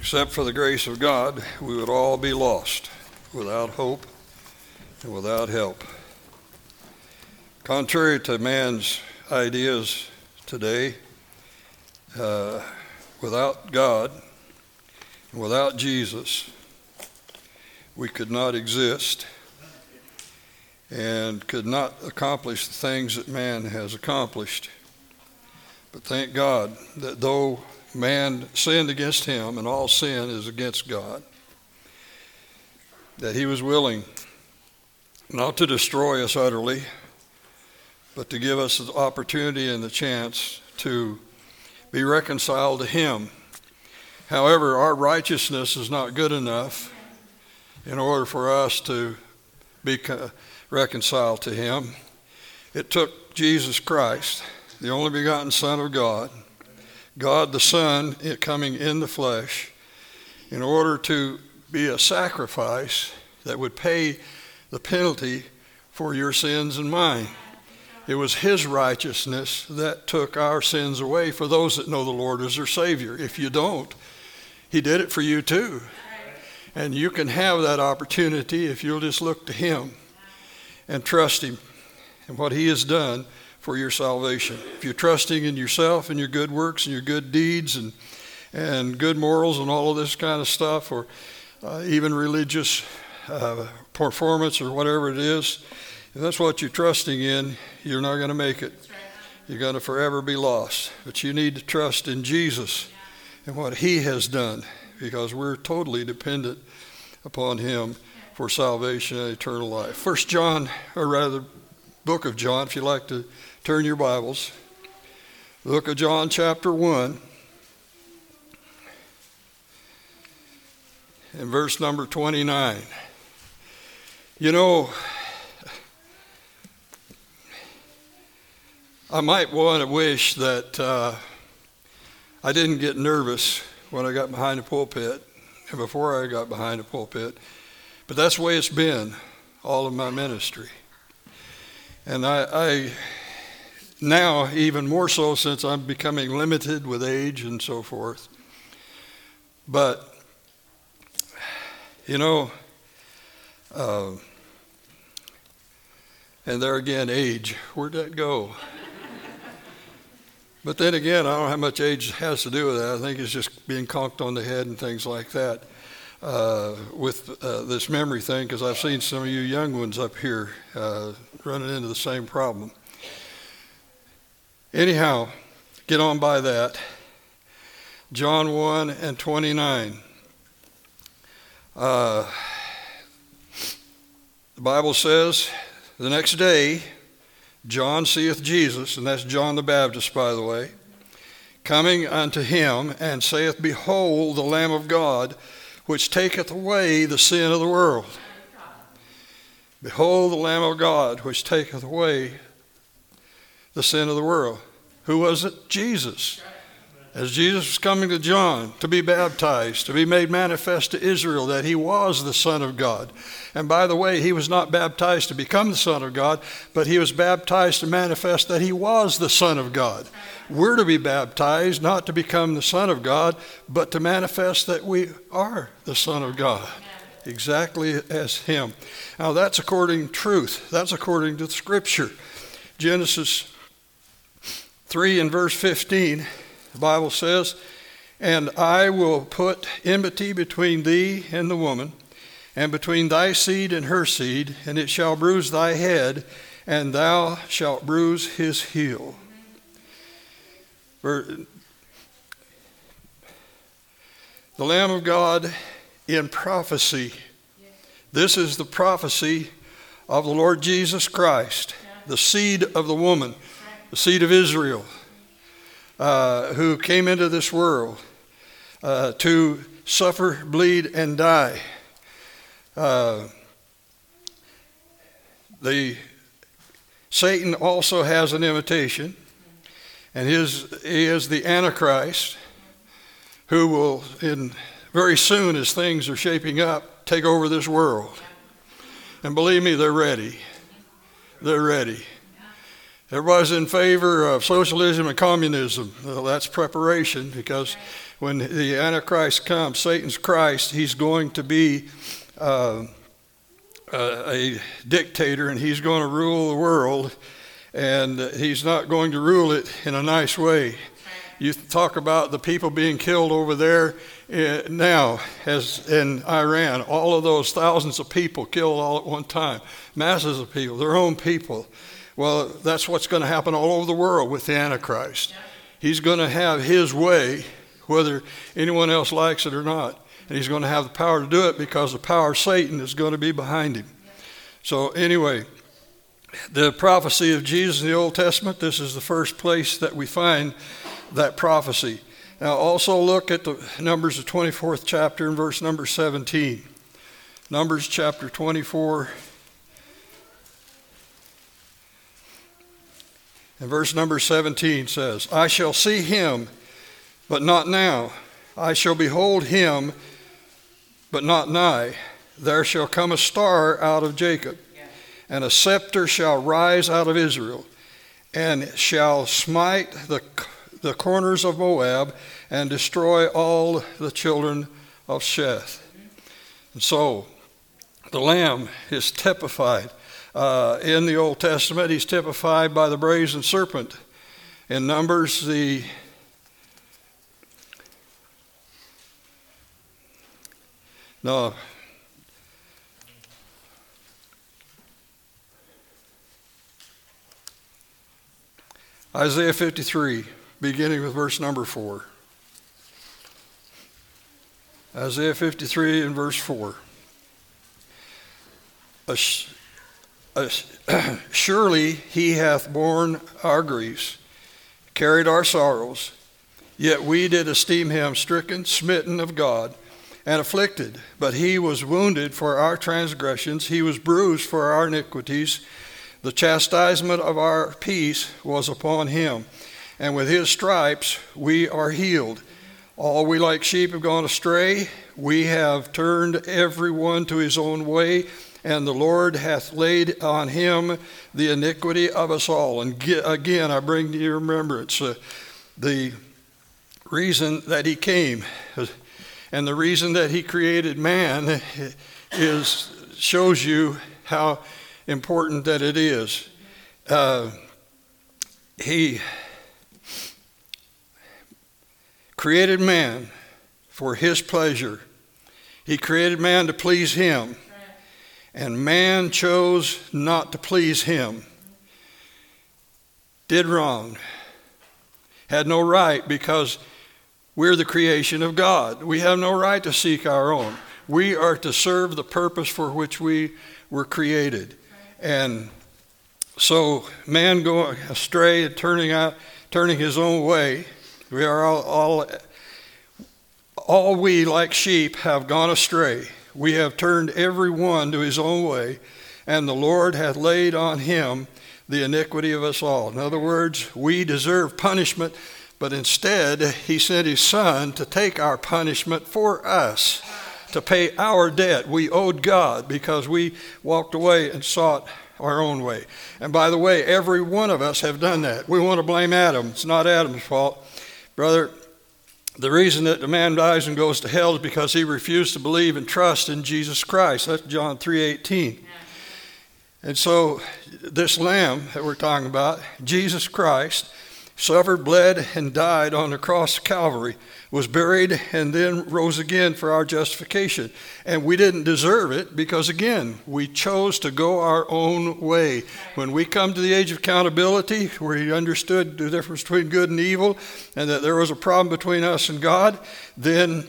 Except for the grace of God, we would all be lost, without hope and without help. Contrary to man's ideas today, without God and without Jesus, we could not exist and could not accomplish the things that man has accomplished. But thank God that though man sinned against him, and all sin is against God, that he was willing not to destroy us utterly, but to give us the opportunity and the chance to be reconciled to him. However, our righteousness is not good enough in order for us to be reconciled to him. It took Jesus Christ, the only begotten Son of God, God the Son coming in the flesh, in order to be a sacrifice that would pay the penalty for your sins and mine. It was his righteousness that took our sins away for those that know the Lord as their Savior. If you don't, he did it for you too. And you can have that opportunity if you'll just look to him and trust him and what he has done for your salvation. If you're trusting in yourself and your good works and your good deeds and good morals and all of this kind of stuff, or even religious performance or whatever it is, if that's what you're trusting in, you're not going to make it. You're going to forever be lost. But you need to trust in Jesus and what he has done, because we're totally dependent upon him for salvation and eternal life. First John, or rather, book of John, if you like to turn your Bibles. The book of John, chapter 1, and verse number 29. You know, I might want to wish that I didn't get nervous when I got behind the pulpit and before I got behind the pulpit, but that's the way it's been all of my ministry. And I now, even more so since I'm becoming limited with age and so forth. But, you know, and there again, age, where'd that go? But then again, I don't know how much age has to do with that. I think it's just being conked on the head and things like that with this memory thing, because I've seen some of you young ones up here running into the same problem. Anyhow, get on by that. John 1 and 29. The Bible says, the next day, John seeth Jesus, and that's John the Baptist, by the way, coming unto him, and saith, Behold, the Lamb of God, which taketh away the sin of the world. Behold, the Lamb of God, which taketh away the sin of the world. Who was it? Jesus. As Jesus was coming to John to be baptized, to be made manifest to Israel that he was the Son of God. And by the way, he was not baptized to become the Son of God, but he was baptized to manifest that he was the Son of God. We're to be baptized not to become the Son of God, but to manifest that we are the Son of God, exactly as him. Now that's according to truth. That's according to Scripture. Genesis 3 and verse 15. The Bible says, And I will put enmity between thee and the woman, and between thy seed and her seed, and it shall bruise thy head, and thou shalt bruise his heel. The Lamb of God in prophecy. This is the prophecy of the Lord Jesus Christ, the seed of the woman, the seed of Israel, who came into this world to suffer, bleed, and die. Satan also has an imitation, and he is the Antichrist, who will, very soon as things are shaping up, take over this world. And believe me, they're ready. They're ready. Everybody's in favor of socialism and communism. Well, that's preparation, because when the Antichrist comes, Satan's Christ, he's going to be a dictator, and he's going to rule the world, and he's not going to rule it in a nice way. You talk about the people being killed over there now, as in Iran, all of those thousands of people killed all at one time, masses of people, their own people. Well, that's what's going to happen all over the world with the Antichrist. He's going to have his way, whether anyone else likes it or not. And he's going to have the power to do it because the power of Satan is going to be behind him. So anyway, the prophecy of Jesus in the Old Testament, this is the first place that we find that prophecy. Now also look at the Numbers, the 24th chapter, and verse number 17. Numbers chapter 24 and verse number 17 says, I shall see him, but not now. I shall behold him, but not nigh. There shall come a star out of Jacob, and a scepter shall rise out of Israel, and shall smite the corners of Moab, and destroy all the children of Sheth. And so, the Lamb is typified. In the Old Testament, he's typified by the brazen serpent. In Numbers, Isaiah 53, beginning with verse number 4. Isaiah 53 and verse 4. Surely he hath borne our griefs, carried our sorrows, yet we did esteem him stricken, smitten of God, and afflicted. But he was wounded for our transgressions, he was bruised for our iniquities. The chastisement of our peace was upon him, and with his stripes we are healed. All we like sheep have gone astray, we have turned every one to his own way, and the Lord hath laid on him the iniquity of us all. And again, I bring to your remembrance the reason that he came, and the reason that he created man shows you how important that it is. He created man for his pleasure. He created man to please him. And man chose not to please him. Did wrong. Had no right, because we're the creation of God. We have no right to seek our own. We are to serve the purpose for which we were created. And so man going astray and turning his own way, we are all we like sheep have gone astray. We have turned every one to his own way, and the Lord hath laid on him the iniquity of us all. In other words, we deserve punishment, but instead he sent his Son to take our punishment for us, to pay our debt we owed God because we walked away and sought our own way. And by the way, every one of us have done that. We want to blame Adam. It's not Adam's fault. Brother, the reason that the man dies and goes to hell is because he refused to believe and trust in Jesus Christ. That's John 3:18. And so this Lamb that we're talking about, Jesus Christ, suffered, bled, and died on the cross of Calvary, was buried, and then rose again for our justification. And we didn't deserve it because, again, we chose to go our own way. When we come to the age of accountability, where he understood the difference between good and evil, and that there was a problem between us and God, then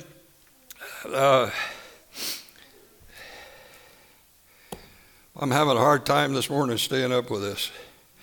I'm having a hard time this morning staying up with this.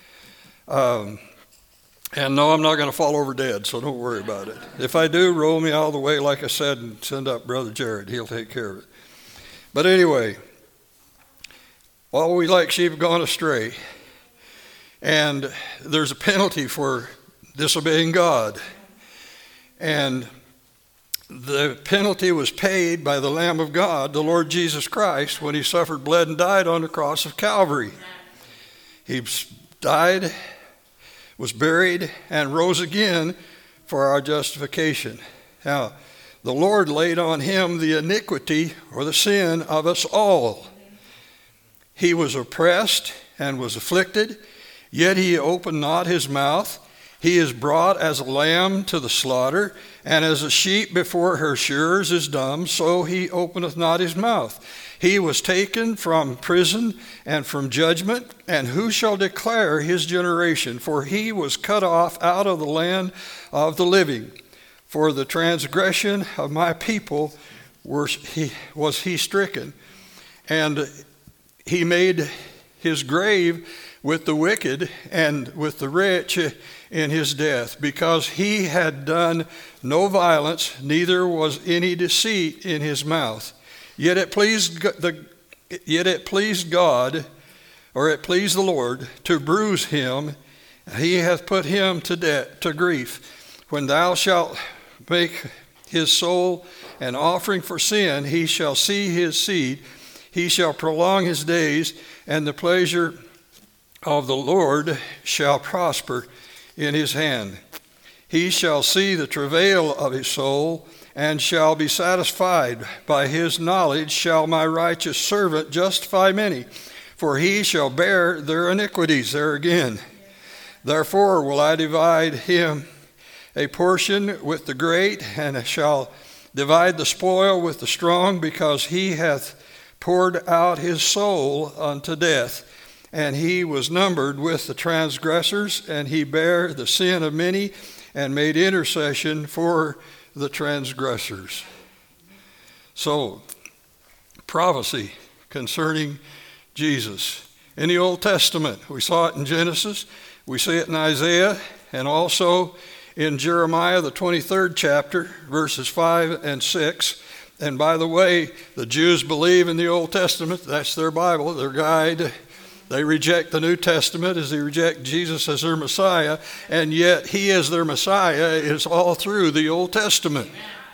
And no, I'm not going to fall over dead, so don't worry about it. If I do, roll me all the way, like I said, and send up Brother Jared. He'll take care of it. But anyway, all we like sheep have gone astray. And there's a penalty for disobeying God. And the penalty was paid by the Lamb of God, the Lord Jesus Christ, when he suffered, bled, and died on the cross of Calvary. He died, was buried, and rose again for our justification. Now, the Lord laid on him the iniquity or the sin of us all. He was oppressed and was afflicted, yet he opened not his mouth. He is brought as a lamb to the slaughter, and as a sheep before her shearers is dumb, so he openeth not his mouth. He was taken from prison and from judgment, and who shall declare his generation? For he was cut off out of the land of the living. For the transgression of my people was he stricken, and he made his grave with the wicked and with the rich in his death, because he had done no violence, neither was any deceit in his mouth. Yet it pleased God, or it pleased the Lord, to bruise him. He hath put him to grief. When thou shalt make his soul an offering for sin, he shall see his seed. He shall prolong his days, and the pleasure of the Lord shall prosper in his hand. He shall see the travail of his soul, and shall be satisfied. By his knowledge shall my righteous servant justify many, for he shall bear their iniquities. There again. Therefore will I divide him a portion with the great, and shall divide the spoil with the strong, because he hath poured out his soul unto death. And he was numbered with the transgressors, and he bare the sin of many, and made intercession for the transgressors. So, prophecy concerning Jesus. In the Old Testament, we saw it in Genesis, we see it in Isaiah, and also in Jeremiah, the 23rd chapter, verses 5 and 6. And by the way, the Jews believe in the Old Testament. That's their Bible, their guide. They reject the New Testament as they reject Jesus as their Messiah, and yet he as their Messiah is all through the Old Testament.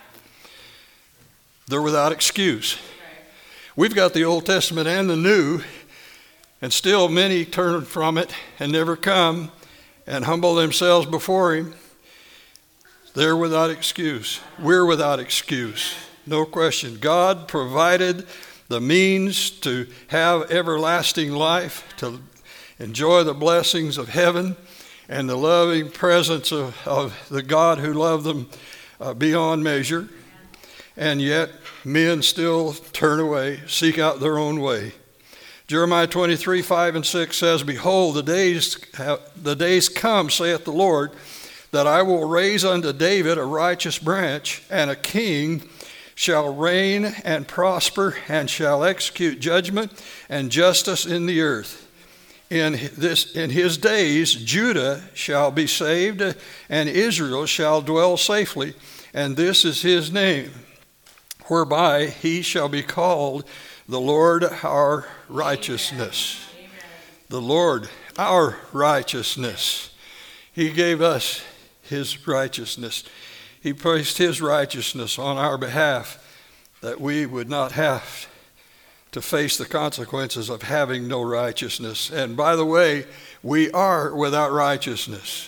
They're without excuse. We've got the Old Testament and the New, and still many turn from it and never come and humble themselves before him. They're without excuse. We're without excuse. No question. God provided the means to have everlasting life, to enjoy the blessings of heaven and the loving presence of the God who loved them beyond measure. And yet men still turn away, seek out their own way. Jeremiah 23, 5 and 6 says, Behold, the days come, saith the Lord, that I will raise unto David a righteous branch, and a king shall reign and prosper, and shall execute judgment and justice in the earth. In his days Judah shall be saved, and Israel shall dwell safely, and this is his name, whereby he shall be called the Lord our righteousness. Amen. The Lord our righteousness. He gave us his righteousness. He placed his righteousness on our behalf, that we would not have to face the consequences of having no righteousness. And by the way, we are without righteousness.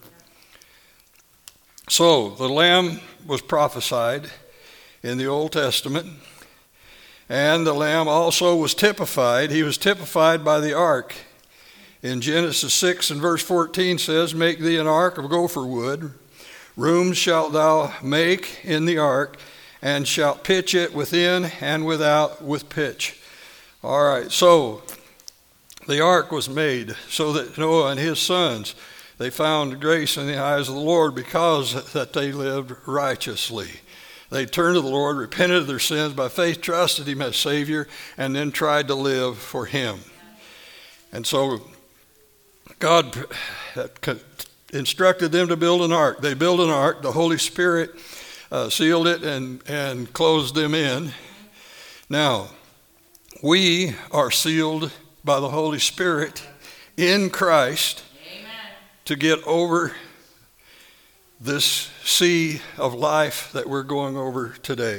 So the Lamb was prophesied in the Old Testament, and the Lamb also was typified. He was typified by the ark. In Genesis 6 and verse 14 says, Make thee an ark of gopher wood. Rooms shalt thou make in the ark, and shalt pitch it within and without with pitch. All right, so the ark was made so that Noah and his sons, they found grace in the eyes of the Lord because that they lived righteously. They turned to the Lord, repented of their sins, by faith trusted him as Savior, and then tried to live for him. And so God instructed them to build an ark. They built an ark. The Holy Spirit sealed it and closed them in. Now, we are sealed by the Holy Spirit in Christ. Amen. To get over this sea of life that we're going over today.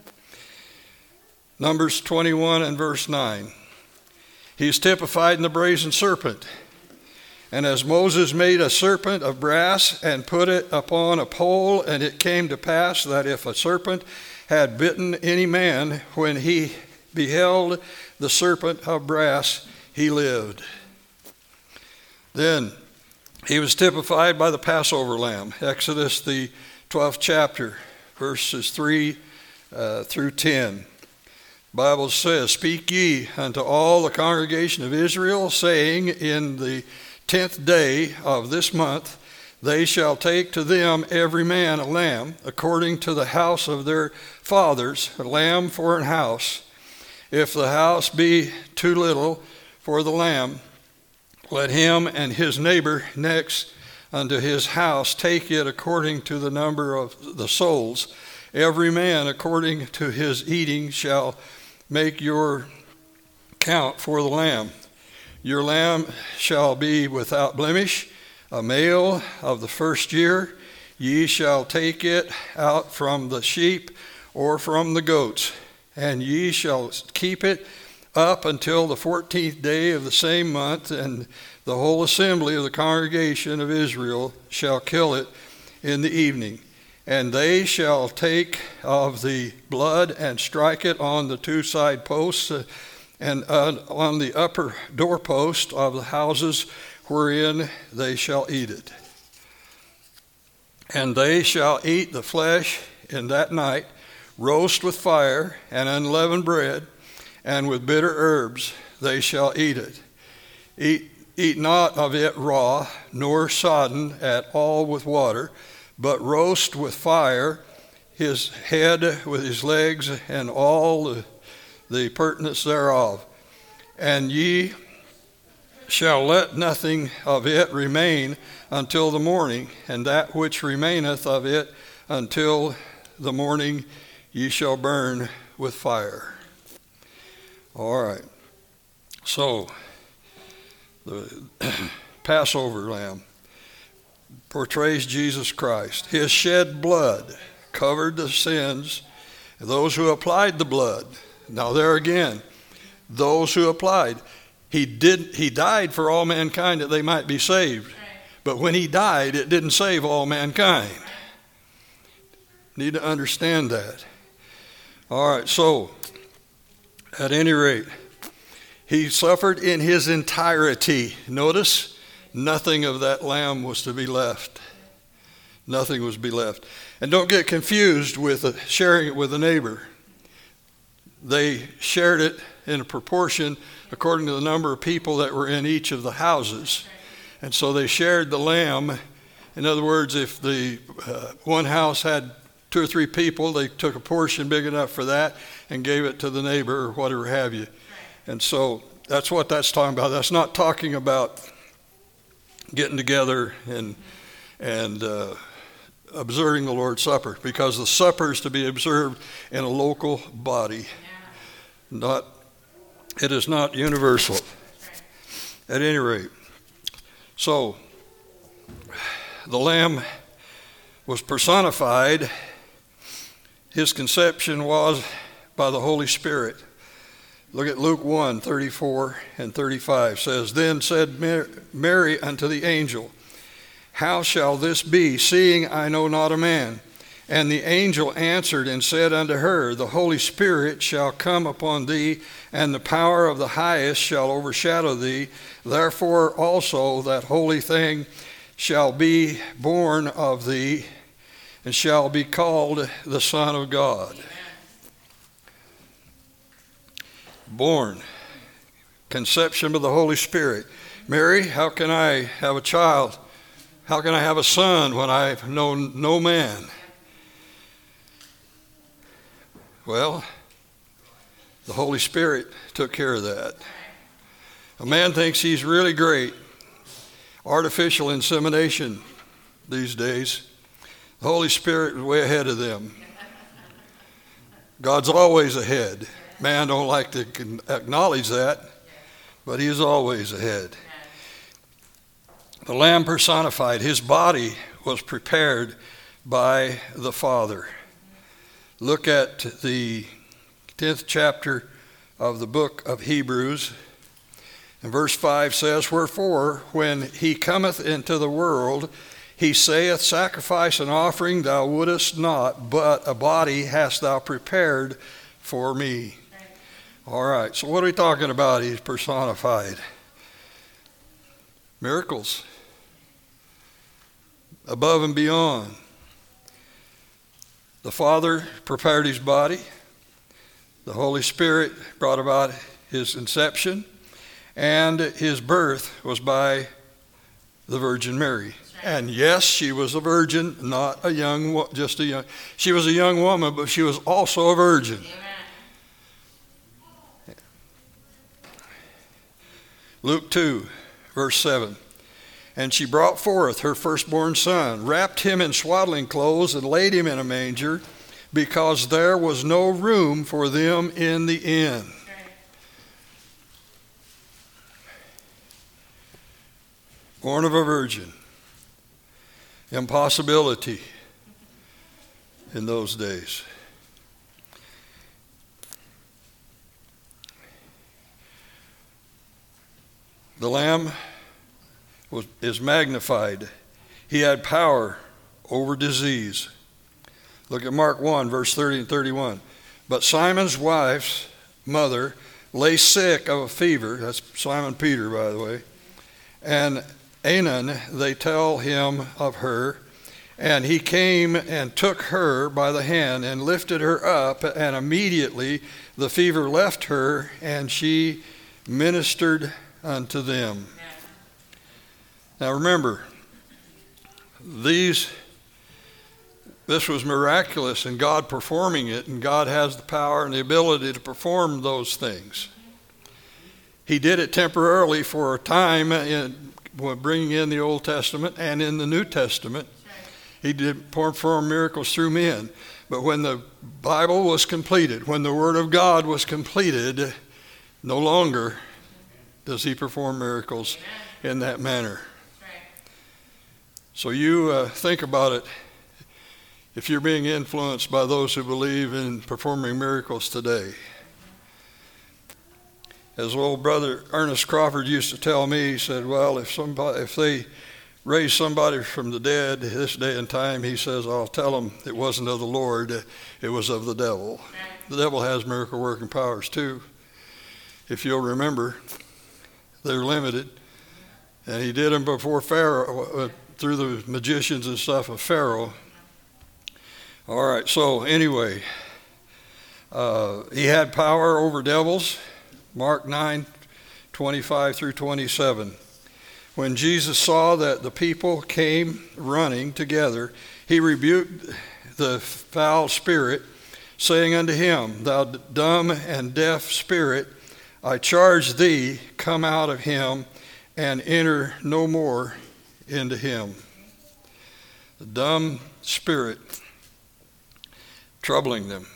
Numbers 21 and verse 9. He's typified in the brazen serpent. And as Moses made a serpent of brass and put it upon a pole, and it came to pass that if a serpent had bitten any man, when he beheld the serpent of brass, he lived. Then he was typified by the Passover lamb. Exodus, the 12th chapter, verses 3 through 10. The Bible says, "Speak ye unto all the congregation of Israel, saying, in the 10th day of this month, they shall take to them every man a lamb, according to the house of their fathers, a lamb for an house. If the house be too little for the lamb, let him and his neighbor next unto his house take it according to the number of the souls. Every man according to his eating shall make your count for the lamb. Your lamb shall be without blemish, a male of the first year. Ye shall take it out from the sheep or from the goats, and ye shall keep it up until the 14th day of the same month, and the whole assembly of the congregation of Israel shall kill it in the evening. And they shall take of the blood and strike it on the two side posts and on the upper doorpost of the houses wherein they shall eat it. And they shall eat the flesh in that night, roast with fire and unleavened bread, and with bitter herbs they shall eat it. Eat not of it raw, nor sodden at all with water, but roast with fire his head with his legs and all the pertinence thereof. And ye shall let nothing of it remain until the morning, and that which remaineth of it until the morning ye shall burn with fire." All right. So, the Passover lamb portrays Jesus Christ. His shed blood covered the sins of those who applied the blood. Now there again, those who applied. He died for all mankind that they might be saved. But when he died, it didn't save all mankind. Need to understand that. All right, so at any rate, he suffered in his entirety. Notice, nothing of that lamb was to be left. Nothing was to be left. And don't get confused with sharing it with a neighbor. They shared it in a proportion according to the number of people that were in each of the houses. And so they shared the lamb. In other words, if the one house had 2 or 3 people, they took a portion big enough for that and gave it to the neighbor or whatever have you. And so that's what that's talking about. That's not talking about getting together and observing the Lord's Supper, because the supper is to be observed in a local body. It is not universal. At any rate, so the Lamb was personified. His conception was by the Holy Spirit. Look at Luke 1, 34 and 35 says, "Then said Mary unto the angel, How shall this be, seeing I know not a man? And the angel answered and said unto her, The Holy Spirit shall come upon thee, and the power of the highest shall overshadow thee. Therefore also that holy thing shall be born of thee, and shall be called the Son of God." Born, conception of the Holy Spirit. Mary, how can I have a child? How can I have a son when I've known no man? Well, the Holy Spirit took care of that. A man thinks he's really great. Artificial insemination these days. The Holy Spirit is way ahead of them. God's always ahead. Man don't like to acknowledge that, but he is always ahead. The Lamb personified, his body was prepared by the Father. Look at the 10th chapter of the book of Hebrews, And verse 5 says, wherefore, when he cometh into the world, he saith, sacrifice and offering thou wouldest not, but a body hast thou prepared for me. All right, so what are we talking about? He's personified. Miracles. Above and beyond. The Father prepared his body. The Holy Spirit brought about his inception. And his birth was by the Virgin Mary. And yes, she was a virgin, not a young, just a young. She was a young woman, but she was also a virgin. Amen. Luke 2, verse 7. And she brought forth her firstborn son, wrapped him in swaddling clothes, and laid him in a manger, because there was no room for them in the inn. Born of a virgin. Impossibility in those days. The Lamb is magnified. He had power over disease. Look at Mark 1, verse 30 and 31. But Simon's wife's mother lay sick of a fever. That's Simon Peter, by the way. And Anon, they tell him of her, and he came and took her by the hand and lifted her up, and immediately the fever left her, and she ministered unto them. Now remember, this was miraculous, and God performing it, and God has the power and the ability to perform those things. He did it temporarily for a time bringing in the Old Testament and in the New Testament. He did perform miracles through men. But when the Bible was completed, when the Word of God was completed, no longer does he perform miracles in that manner. So you think about it. If you're being influenced by those who believe in performing miracles today. As old brother Ernest Crawford used to tell me, he said, well, if they raise somebody from the dead this day and time, he says, I'll tell them it wasn't of the Lord, it was of the devil. The devil has miracle working powers too. If you'll remember, they're limited. And he did them before Pharaoh, through the magicians and stuff of Pharaoh. All right, so anyway, he had power over devils. Mark 9, 25 through 27. When Jesus saw that the people came running together, he rebuked the foul spirit, saying unto him, Thou dumb and deaf spirit, I charge thee, come out of him, and enter no more into him. The dumb spirit troubling them.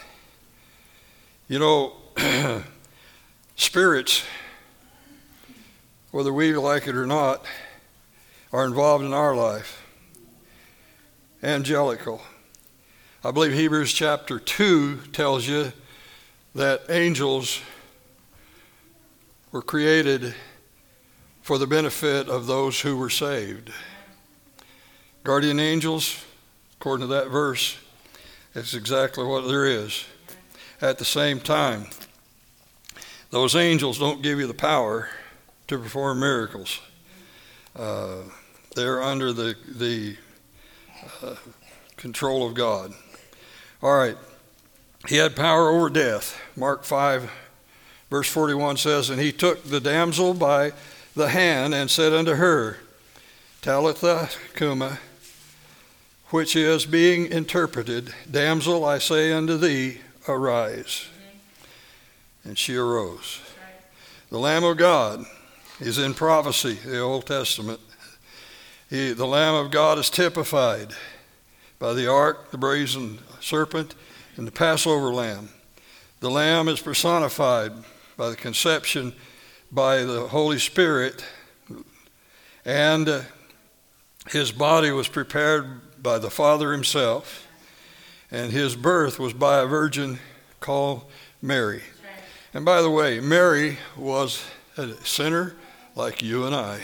You know, spirits, whether we like it or not, are involved in our life. Angelical. I believe Hebrews chapter 2 tells you that angels were created for the benefit of those who were saved. Guardian angels, according to that verse, it's exactly what there is. At the same time, those angels don't give you the power to perform miracles. They're under the control of God. All right. He had power over death. Mark 5, verse 41 says, And he took the damsel by the hand and said unto her, Talitha cumi, which is being interpreted, Damsel, I say unto thee, arise. And she arose. The Lamb of God is in prophecy, the Old Testament. The Lamb of God is typified by the ark, the brazen serpent, and the Passover lamb. The Lamb is personified by the conception by the Holy Spirit, and his body was prepared by the Father himself, and his birth was by a virgin called Mary. And by the way, Mary was a sinner like you and I.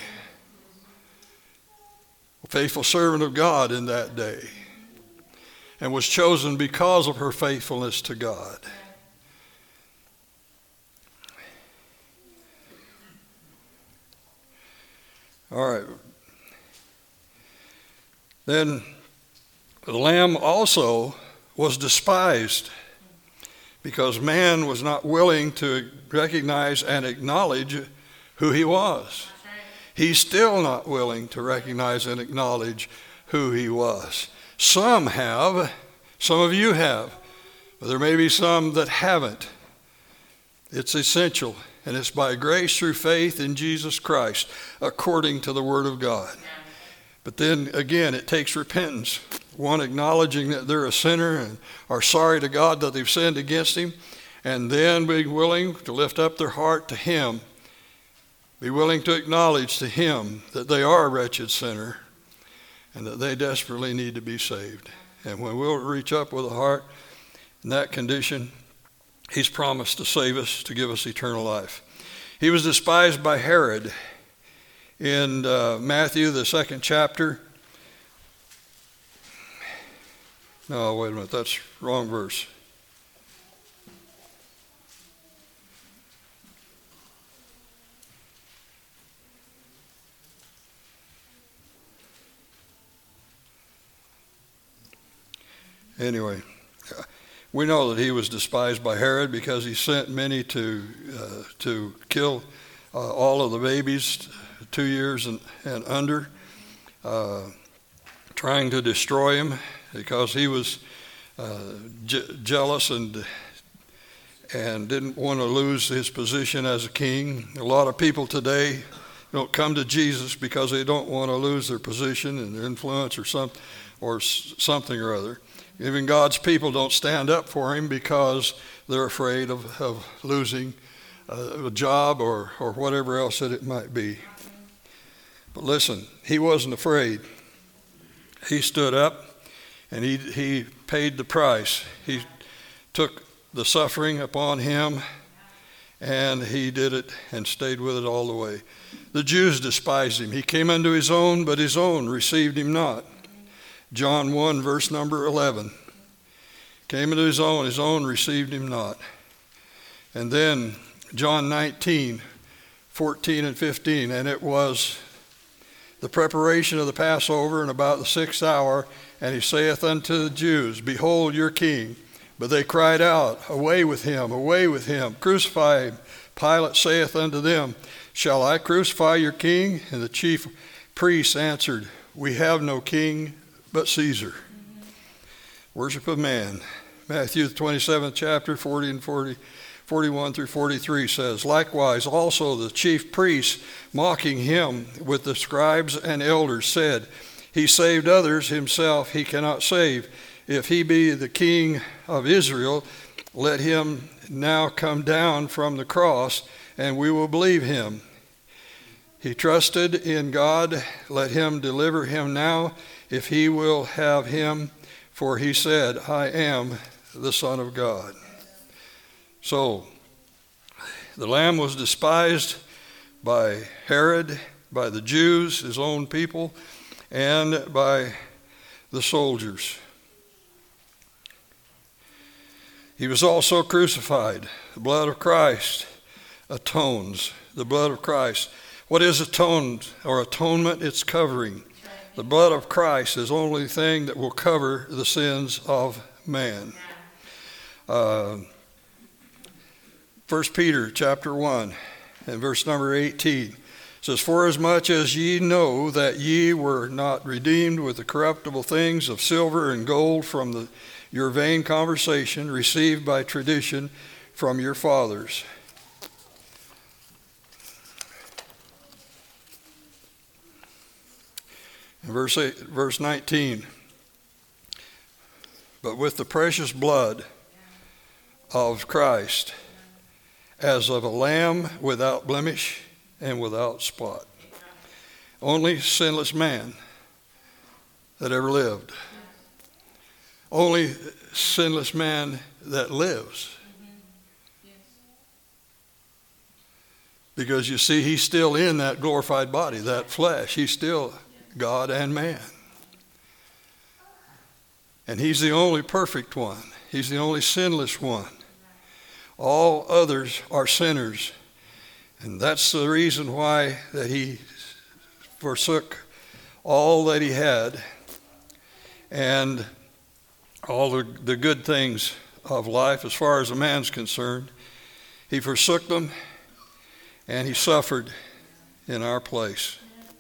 A faithful servant of God in that day, and was chosen because of her faithfulness to God. All right. Then the Lamb also was despised because man was not willing to recognize and acknowledge who he was. He's still not willing to recognize and acknowledge who he was. Some have, some of you have, but there may be some that haven't. It's essential, and it's by grace through faith in Jesus Christ, according to the Word of God. But then again, it takes repentance. One, acknowledging that they're a sinner and are sorry to God that they've sinned against Him, and then being willing to lift up their heart to Him. Be willing to acknowledge to Him that they are a wretched sinner and that they desperately need to be saved. And when we'll reach up with a heart in that condition, He's promised to save us, to give us eternal life. He was despised by Herod in Matthew, the 2nd chapter. No, wait a minute, that's wrong verse. Anyway, we know that he was despised by Herod because he sent many to kill all of the babies 2 years and under, trying to destroy him because he was jealous and didn't want to lose his position as a king. A lot of people today don't come to Jesus because they don't want to lose their position and their influence or something or other. Even God's people don't stand up for him because they're afraid of losing a job or whatever else that it might be. But listen, he wasn't afraid. He stood up and he paid the price. He took the suffering upon him and he did it and stayed with it all the way. The Jews despised him. He came unto his own, but his own received him not. John 1, verse number 11. Came into his own received him not. And then John 19, 14 and 15. And it was the preparation of the Passover and about the 6th hour. And he saith unto the Jews, Behold your king. But they cried out, Away with him, crucify him. Pilate saith unto them, Shall I crucify your king? And the chief priests answered, We have no king but Caesar. Worship of man. Matthew the 27th chapter, 41 through 43 says, Likewise also the chief priests, mocking him with the scribes and elders, said, He saved others, himself he cannot save. If he be the king of Israel, let him now come down from the cross, and we will believe him. He trusted in God, let him deliver him now, if he will have him, for he said, I am the Son of God. So, the Lamb was despised by Herod, by the Jews, his own people, and by the soldiers. He was also crucified. The blood of Christ atones. The blood of Christ. What is atoned or atonement? It's covering. The blood of Christ is the only thing that will cover the sins of man. 1 Peter chapter 1 and verse number 18 says, Forasmuch as ye know that ye were not redeemed with the corruptible things of silver and gold from your vain conversation received by tradition from your fathers. In verse 19, but with the precious blood of Christ, as of a lamb without blemish and without spot. Only sinless man that ever lived. Only sinless man that lives. Because you see, he's still in that glorified body, that flesh. He's still God and man. And he's the only perfect one. He's the only sinless one. All others are sinners. And that's the reason why that he forsook all that he had and all the good things of life as far as a man's concerned. He forsook them and he suffered in our place.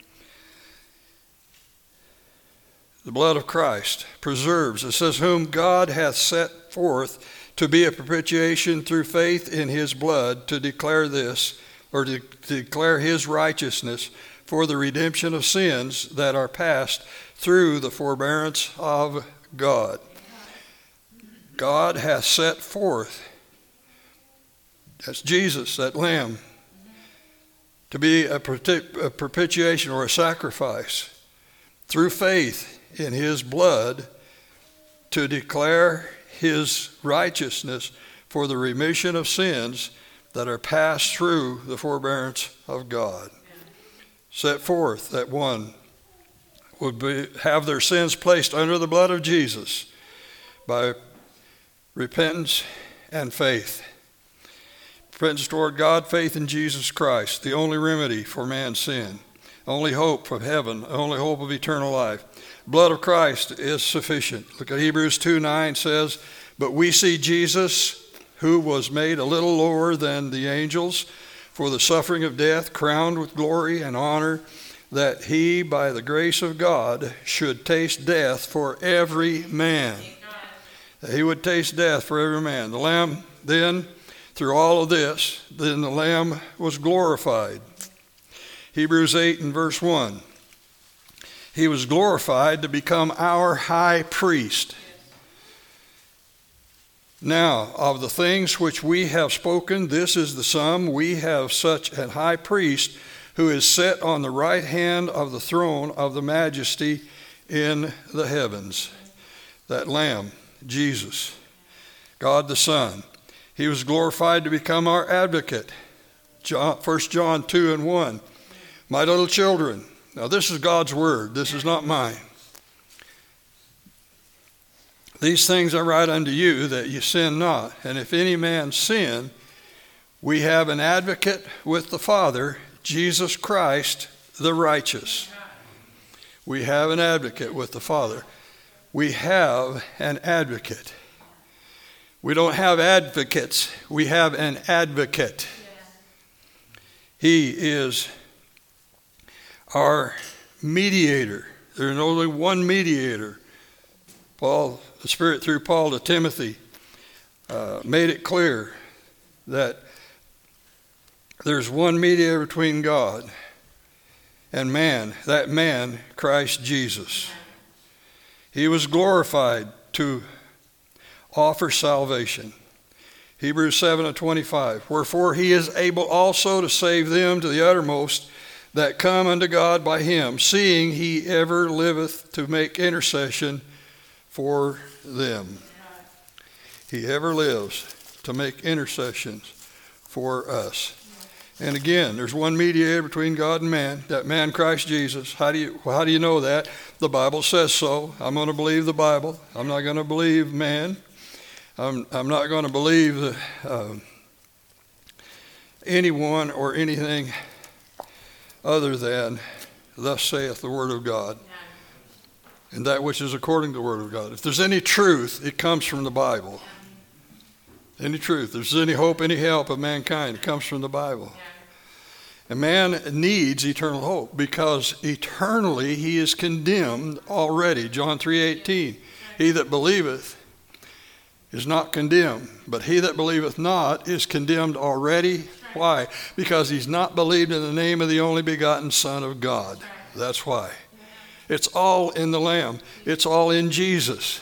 The blood of Christ preserves. It says, whom God hath set forth to be a propitiation through faith in his blood, to declare this, or to declare his righteousness for the redemption of sins that are past through the forbearance of God. God hath set forth, that's Jesus, that Lamb, to be a propitiation or a sacrifice through faith in his blood, to declare his righteousness for the remission of sins that are passed through the forbearance of God. Set forth that one would have their sins placed under the blood of Jesus by repentance and faith. Repentance toward God, faith in Jesus Christ, the only remedy for man's sin, only hope of heaven, only hope of eternal life. Blood of Christ is sufficient. Look at Hebrews 2:9 says, but we see Jesus, who was made a little lower than the angels for the suffering of death, crowned with glory and honor, that he, by the grace of God, should taste death for every man. That he would taste death for every man. The Lamb then, through all of this, then the Lamb was glorified. Hebrews 8 and verse 1. He was glorified to become our high priest. Now, of the things which we have spoken, this is the sum. We have such an high priest who is set on the right hand of the throne of the majesty in the heavens. That Lamb, Jesus, God the Son. He was glorified to become our advocate. 1 John 2 and 1. My little children. Now this is God's word. This is not mine. These things I write unto you, that you sin not. And if any man sin, we have an advocate with the Father, Jesus Christ the righteous. We have an advocate with the Father. We have an advocate. We don't have advocates. We have an advocate. He is our mediator. There's only one mediator. Paul, the Spirit through Paul to Timothy, made it clear that there's one mediator between God and man, that man, Christ Jesus. He was glorified to offer salvation. Hebrews 7 and 25. Wherefore he is able also to save them to the uttermost that come unto God by him, seeing he ever liveth to make intercession for them. He ever lives to make intercessions for us. And again, there's one mediator between God and man, that man Christ Jesus. How do you know that? The Bible says so. I'm going to believe the Bible. I'm not going to believe man. I'm not going to believe anyone or anything other than thus saith the Word of God, and that which is according to the Word of God. If there's any truth, it comes from the Bible. Any truth. If there's any hope, any help of mankind, it comes from the Bible. And man needs eternal hope because eternally he is condemned already. John 3:18. He that believeth is not condemned, but he that believeth not is condemned already. Why? Because he's not believed in the name of the only begotten Son of God. That's why. It's all in the Lamb. It's all in Jesus.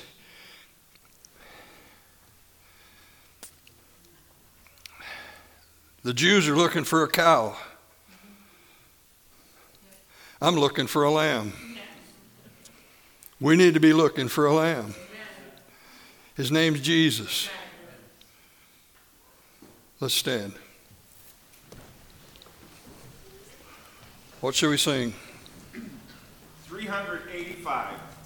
The Jews are looking for a cow. I'm looking for a lamb. We need to be looking for a lamb. His name's Jesus. Let's stand. What should we sing? 385.